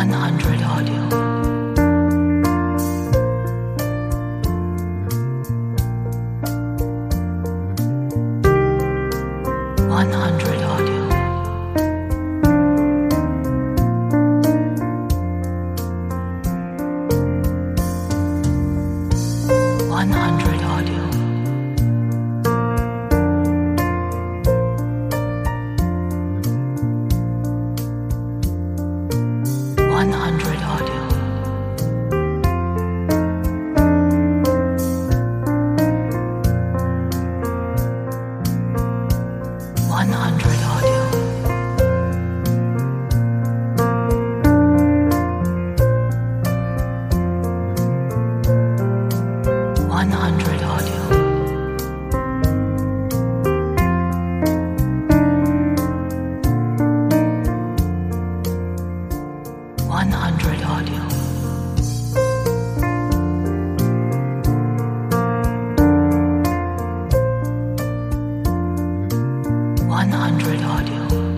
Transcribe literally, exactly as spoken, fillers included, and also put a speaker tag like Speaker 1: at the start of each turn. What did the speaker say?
Speaker 1: hundred audio. one hundred audio. one hundred audio. one hundred audio. one hundred audio. one hundred audio. one hundred audio. one hundred audio.